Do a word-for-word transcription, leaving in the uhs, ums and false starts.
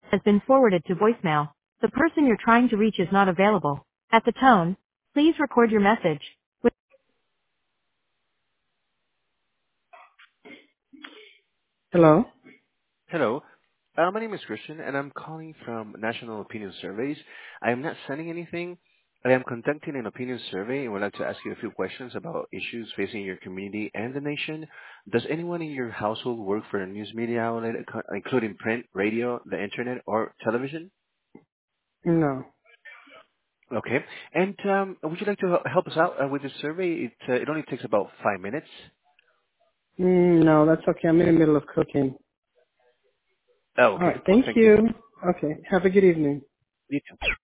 has been forwarded to voicemail. The person you're trying to reach is not available. At the tone, please record your message. With- Hello? Hello. Uh, my name is Christian, and I'm calling from National Opinion Surveys. I am not sending anything. I am conducting an opinion survey and would like to ask you a few questions about issues facing your community and the nation. Does anyone in your household work for a news media outlet, ac- including print, radio, the internet, or television? No. Okay. And um, would you like to hel- help us out uh, with this survey? It, uh, it only takes about five minutes. Mm, no, that's okay. I'm in the middle of cooking. Oh, All okay. right. Well, Thank thank you. you. Okay. Have a good evening. You too.